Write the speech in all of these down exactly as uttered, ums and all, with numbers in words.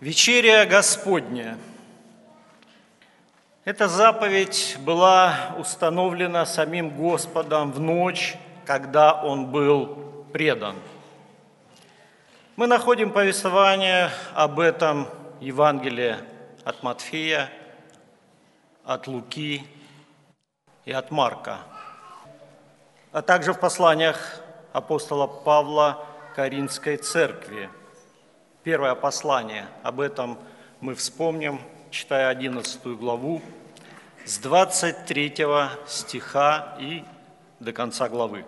Вечеря Господня. Эта заповедь была установлена самим Господом в ночь, когда Он был предан. Мы находим повествование об этом в Евангелии от Матфея, от Луки и от Марка, а также в посланиях апостола Павла Коринфской церкви. Первое послание, об этом мы вспомним, читая одиннадцатую главу, с двадцать третьего стиха и до конца главы.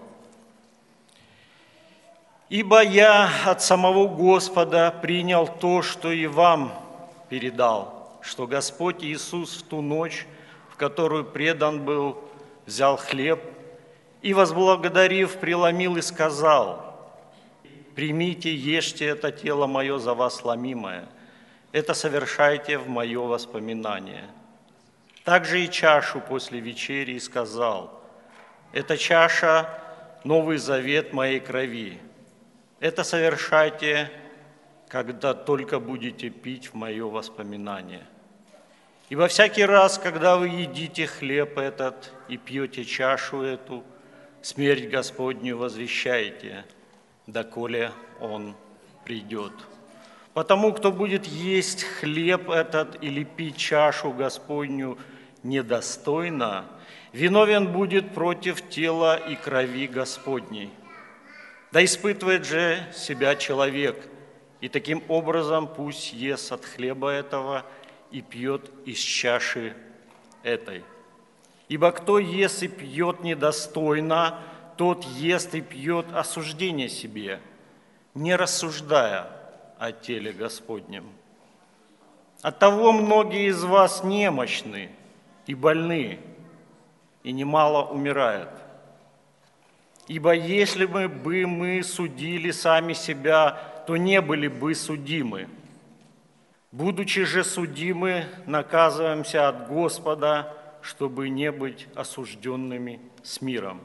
«Ибо я от самого Господа принял то, что и вам передал, что Господь Иисус в ту ночь, в которую предан был, взял хлеб и, возблагодарив, преломил и сказал: примите, ешьте это тело мое за вас ломимое, это совершайте в мое воспоминание. Также и чашу после вечери и сказал: это чаша – новый завет моей крови, это совершайте, когда только будете пить в мое воспоминание. Ибо всякий раз, когда вы едите хлеб этот и пьете чашу эту, смерть Господню возвещаете, доколе Он придет. Потому, кто будет есть хлеб этот или пить чашу Господню недостойно, виновен будет против тела и крови Господней. Да испытывает же себя человек, и таким образом пусть ест от хлеба этого и пьет из чаши этой. Ибо кто ест и пьет недостойно, тот ест и пьет осуждение себе, не рассуждая о теле Господнем. Оттого многие из вас немощны и больны, и немало умирают. Ибо если бы мы судили сами себя, то не были бы судимы. Будучи же судимы, наказываемся от Господа, чтобы не быть осужденными с миром.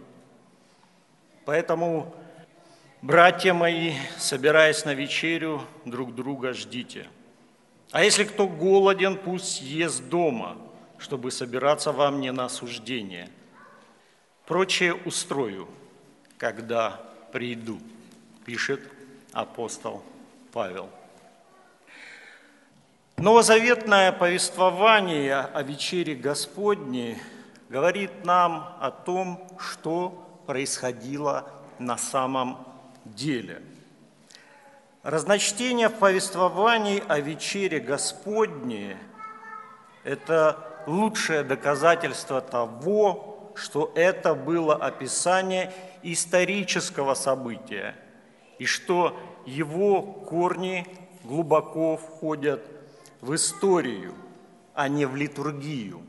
Поэтому, братья мои, собираясь на вечерю, друг друга ждите. А если кто голоден, пусть ест дома, чтобы собираться вам не на осуждение. Прочее устрою, когда приду, пишет апостол Павел. Новозаветное повествование о вечере Господней говорит нам о том, что происходило на самом деле. Разночтение в повествовании о вечере Господней – это лучшее доказательство того, что это было описание исторического события и что его корни глубоко входят в историю, а не в литургию.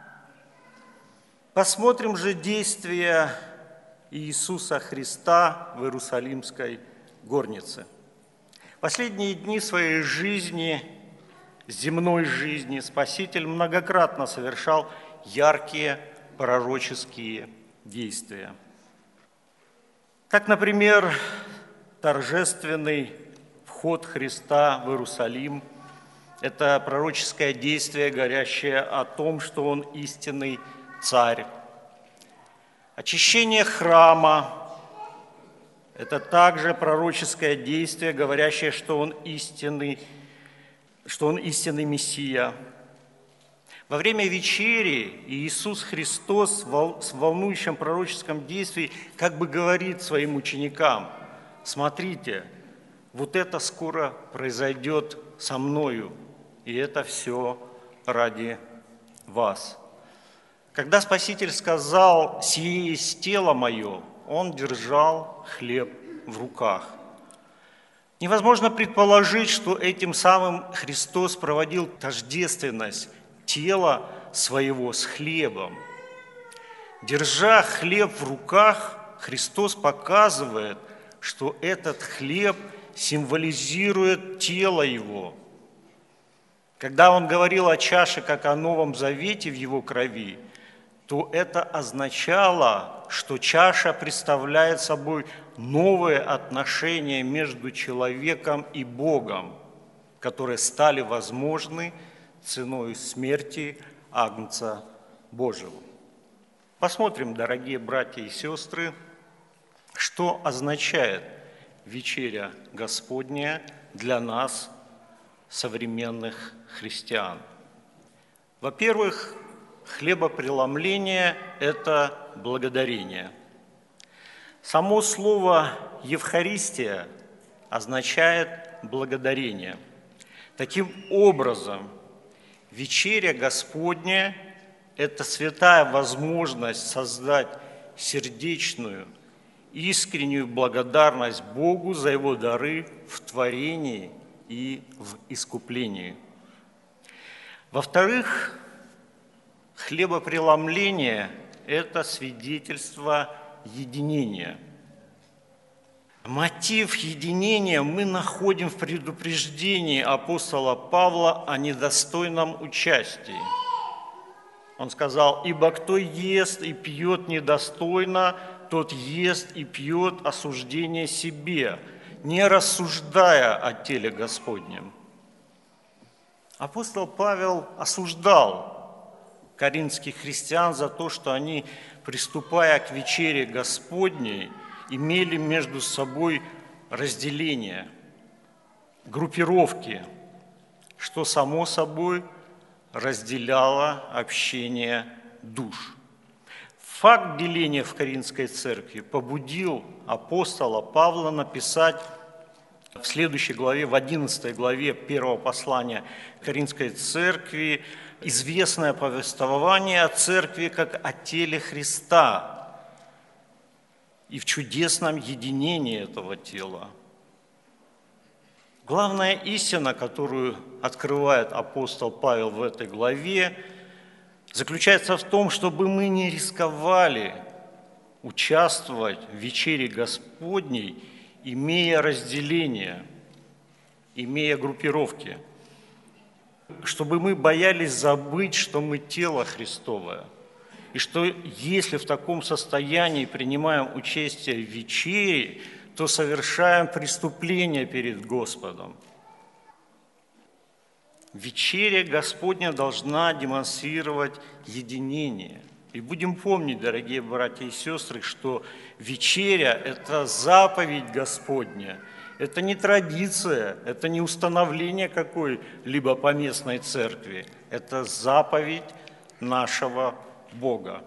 Посмотрим же действия Иисуса Христа в Иерусалимской горнице. В последние дни своей жизни, земной жизни, Спаситель многократно совершал яркие пророческие действия. Так, например, торжественный вход Христа в Иерусалим – это пророческое действие, говорящее о том, что Он истинный царь. Очищение храма – это также пророческое действие, говорящее, что он истинный, что он истинный Мессия. Во время вечери Иисус Христос в волнующем пророческом действии как бы говорит своим ученикам: смотрите, вот это скоро произойдет со мною, и это все ради вас. Когда Спаситель сказал: «Сие есть тело мое», Он держал хлеб в руках. Невозможно предположить, что этим самым Христос проводил тождественность тела своего с хлебом. Держа хлеб в руках, Христос показывает, что этот хлеб символизирует тело Его. Когда Он говорил о чаше как о Новом Завете в Его крови, то это означало, что чаша представляет собой новое отношение между человеком и Богом, которые стали возможны ценой смерти Агнца Божьего. Посмотрим, дорогие братья и сестры, что означает вечеря Господня для нас, современных христиан. Во-первых, хлебопреломление – это благодарение. Само слово «Евхаристия» означает благодарение. Таким образом, вечеря Господня – это святая возможность создать сердечную, искреннюю благодарность Богу за Его дары в творении и в искуплении. Во-вторых, хлебопреломление – это свидетельство единения. Мотив единения мы находим в предупреждении апостола Павла о недостойном участии. Он сказал: «Ибо кто ест и пьет недостойно, тот ест и пьет осуждение себе, не рассуждая о теле Господнем». Апостол Павел осуждал коринфских христиан за то, что они, приступая к вечере Господней, имели между собой разделение, группировки, что само собой разделяло общение душ. Факт деления в Коринфской церкви побудил апостола Павла написать в следующей главе, в одиннадцатой главе первого послания Коринфской церкви, известное повествование о церкви как о теле Христа и в чудесном единении этого тела. Главная истина, которую открывает апостол Павел в этой главе, заключается в том, чтобы мы не рисковали участвовать в вечере Господней, имея разделение, имея группировки, чтобы мы боялись забыть, что мы тело Христовое, и что если в таком состоянии принимаем участие в вечере, то совершаем преступление перед Господом. Вечеря Господня должна демонстрировать единение. И будем помнить, дорогие братья и сестры, что вечеря – это заповедь Господня, это не традиция, это не установление какой-либо поместной церкви, это заповедь нашего Бога.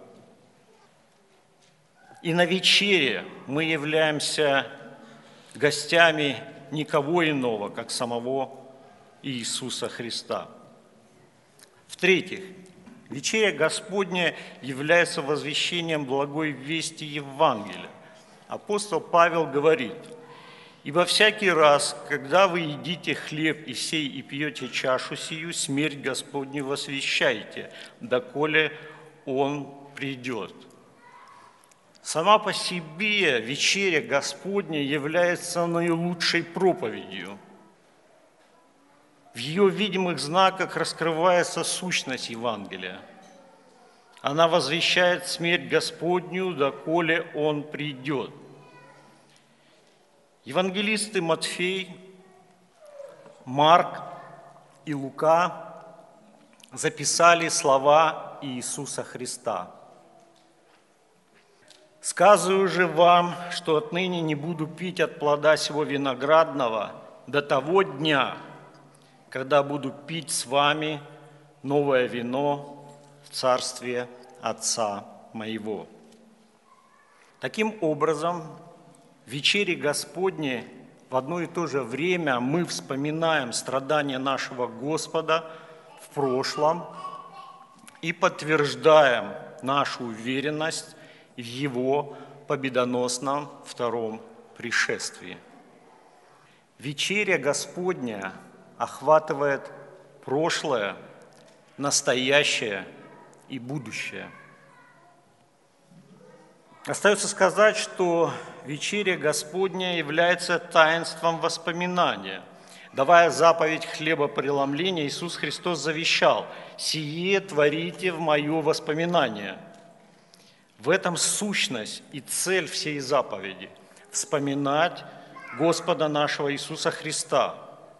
И на вечере мы являемся гостями никого иного, как самого Иисуса Христа. В-третьих, вечеря Господня является возвещением благой вести Евангелия. Апостол Павел говорит: «Ибо всякий раз, когда вы едите хлеб и сей и пьете чашу сию, смерть Господню возвещаете, доколе Он придет». Сама по себе вечеря Господня является наилучшей проповедью. В ее видимых знаках раскрывается сущность Евангелия. Она возвещает смерть Господню, доколе Он придет. Евангелисты Матфей, Марк и Лука записали слова Иисуса Христа. «Сказываю же вам, что отныне не буду пить от плода сего виноградного до того дня, когда буду пить с вами новое вино в царстве Отца моего». Таким образом, в вечере Господне в одно и то же время мы вспоминаем страдания нашего Господа в прошлом и подтверждаем нашу уверенность в Его победоносном втором пришествии. Вечеря Господня охватывает прошлое, настоящее и будущее. Остается сказать, что вечеря Господня является таинством воспоминания. Давая заповедь хлебопреломления, Иисус Христос завещал: «Сие творите в мое воспоминание». В этом сущность и цель всей заповеди – вспоминать Господа нашего Иисуса Христа.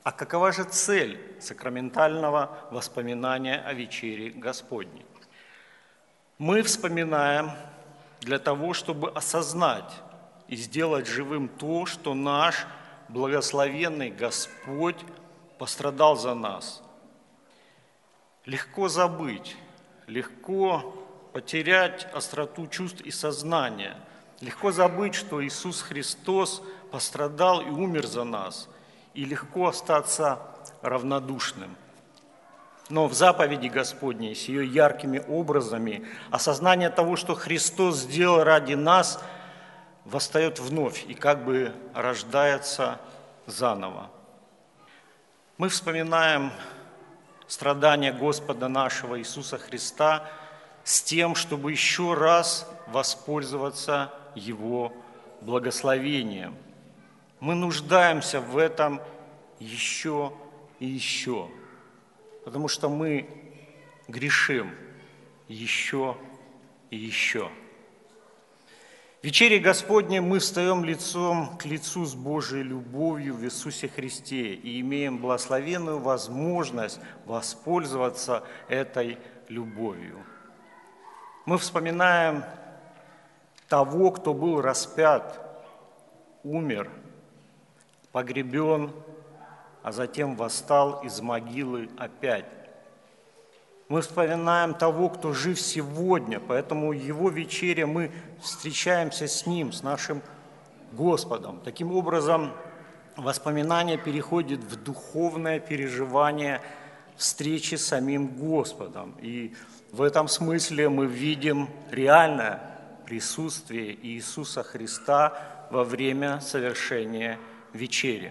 А какова же цель сакраментального воспоминания о вечере Господней? Мы вспоминаем для того, чтобы осознать и сделать живым то, что наш благословенный Господь пострадал за нас. Легко забыть, легко потерять остроту чувств и сознания, легко забыть, что Иисус Христос пострадал и умер за нас, и легко остаться равнодушным. Но в заповеди Господней с ее яркими образами осознание того, что Христос сделал ради нас, восстает вновь и как бы рождается заново. Мы вспоминаем страдания Господа нашего Иисуса Христа с тем, чтобы еще раз воспользоваться Его благословением. Мы нуждаемся в этом еще и еще, потому что мы грешим еще и еще. В вечере Господней мы встаем лицом к лицу с Божией любовью в Иисусе Христе и имеем благословенную возможность воспользоваться этой любовью. Мы вспоминаем того, кто был распят, умер, погребен, а затем восстал из могилы опять. Мы вспоминаем того, кто жив сегодня, поэтому Его вечере мы встречаемся с Ним, с нашим Господом. Таким образом, воспоминание переходит в духовное переживание встречи с самим Господом. И в этом смысле мы видим реальное присутствие Иисуса Христа во время совершения вечери.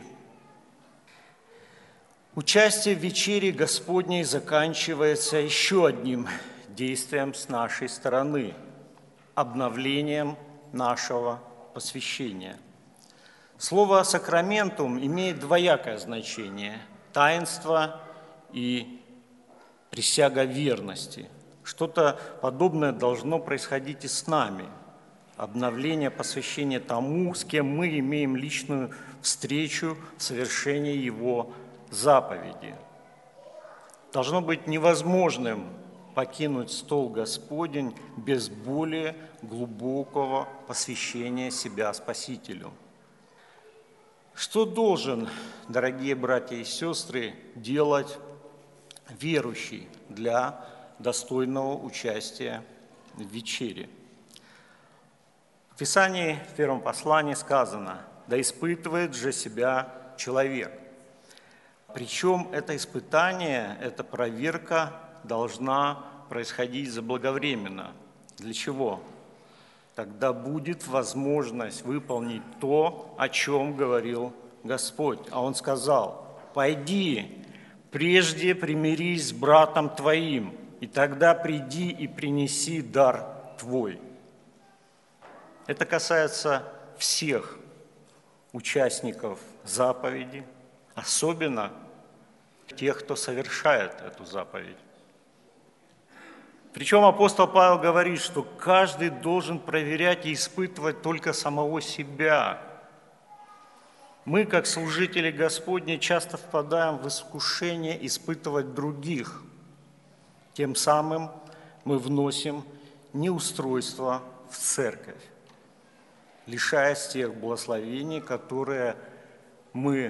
Участие в вечере Господней заканчивается еще одним действием с нашей стороны – обновлением нашего посвящения. Слово «сакраментум» имеет двоякое значение – таинство и присяга верности. Что-то подобное должно происходить и с нами. Обновление, посвящение тому, с кем мы имеем личную встречу в совершении Его заповеди. Должно быть невозможным покинуть стол Господень без более глубокого посвящения себя Спасителю. Что должен, дорогие братья и сестры, делать верующий для достойного участия в вечере? В Писании, в первом послании сказано: «Да испытывает же себя человек». Причем это испытание, эта проверка должна происходить заблаговременно. Для чего? Тогда будет возможность выполнить то, о чем говорил Господь. А Он сказал: «Пойди, прежде примирись с братом твоим, и тогда приди и принеси дар твой». Это касается всех участников заповеди, особенно тех, кто совершает эту заповедь. Причем апостол Павел говорит, что каждый должен проверять и испытывать только самого себя. Мы, как служители Господни, часто впадаем в искушение испытывать других. Тем самым мы вносим неустройство в церковь, лишаясь тех благословений, которые мы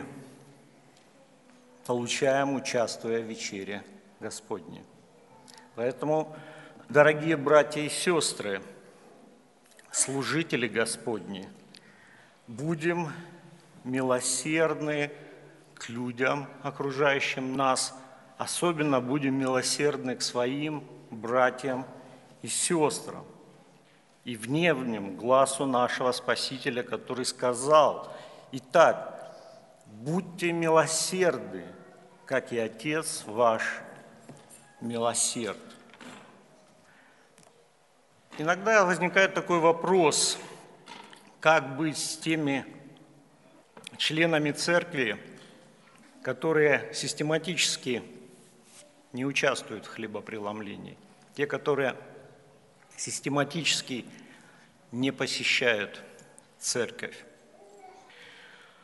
получаем, участвуя в вечере Господней. Поэтому, дорогие братья и сестры, служители Господни, будем милосердны к людям, окружающим нас, особенно будем милосердны к своим братьям и сестрам, и внемлем гласу нашего Спасителя, который сказал: «Итак, будьте милосердны, как и Отец ваш милосерд». Иногда возникает такой вопрос: как быть с теми членами церкви, которые систематически не участвуют в хлебопреломлении, те, которые систематически не посещают церковь?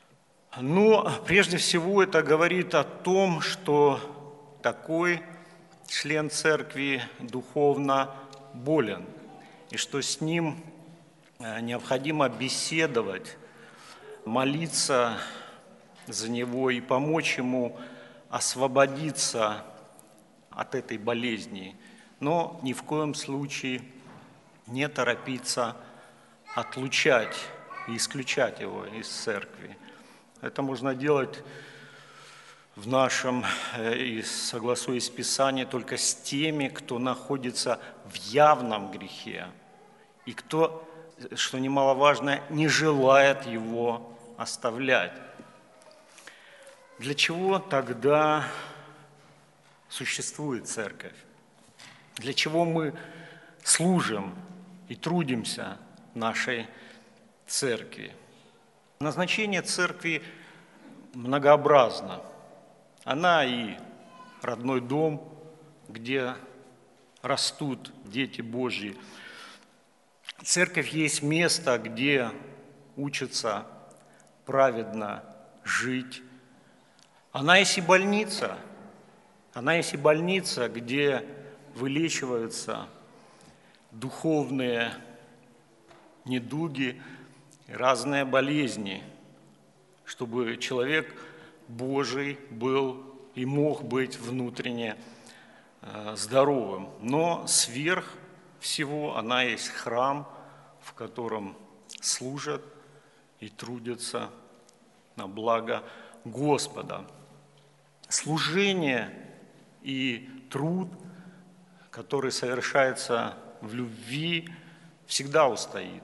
Но прежде всего это говорит о том, что такой член церкви духовно болен, и что с ним необходимо беседовать, молиться за него и помочь ему освободиться от этой болезни, но ни в коем случае не торопиться отлучать и исключать его из церкви. Это можно делать в нашем, и согласуясь с Писанием, только с теми, кто находится в явном грехе, и кто, что немаловажно, не желает его оставлять. Для чего тогда существует церковь? Для чего мы служим и трудимся в нашей церкви? Назначение церкви многообразно. Она и родной дом, где растут дети Божьи. Церковь есть место, где учатся праведно жить. Она есть и больница. Она есть и больница, где вылечиваются духовные недуги, разные болезни, чтобы человек Божий был и мог быть внутренне здоровым. Но сверх всего она есть храм, в котором служат и трудятся на благо Господа. Служение и труд, который совершается в любви, всегда устоит.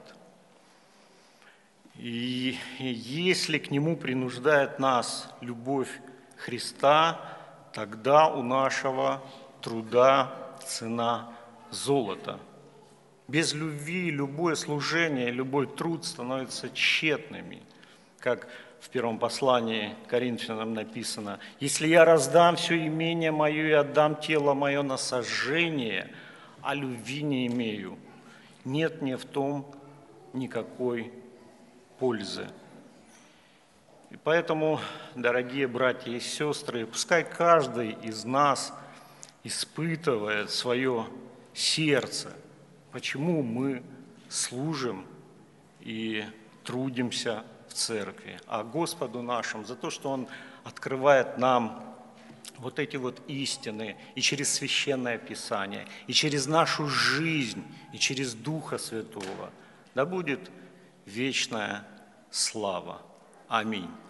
И если к нему принуждает нас любовь Христа, тогда у нашего труда цена золота. Без любви любое служение, любой труд становятся тщетными. Как в первом послании к Коринфянам написано: «Если я раздам все имение мое и отдам тело мое на сожжение, а любви не имею, нет мне в том никакой пользы». И поэтому, дорогие братья и сестры, пускай каждый из нас испытывает свое сердце, почему мы служим и трудимся в церкви, а Господу нашему за то, что Он открывает нам вот эти вот истины и через Священное Писание, и через нашу жизнь, и через Духа Святого. Да будет вечная слава. Аминь.